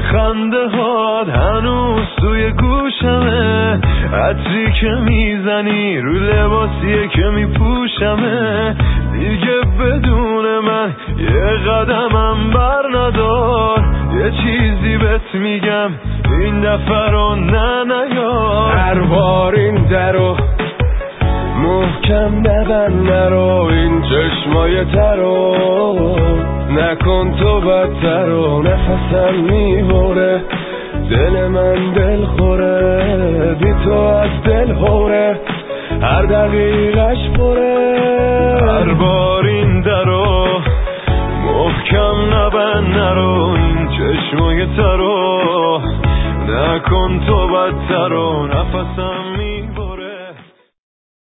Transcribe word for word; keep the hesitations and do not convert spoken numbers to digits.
خنده هات هنوز توی گوشمه، عطری که میزنی رو لباسیه که میپوشمه. دیگه بدون من یه قدمم بر ندار، یه چیزی بهت میگم این دفعه رو نه نیار. هر بار این درو محکم نبند نرو، این چشمای ترو نکن تو بدتر و نفسم میبره، دل من دل خوره بی تو از دل خوره، هر دقیقش پره. هر بار این درو محکم نبند نرو، این چشمای ترو نکن تو بدتر و نفسم میبره.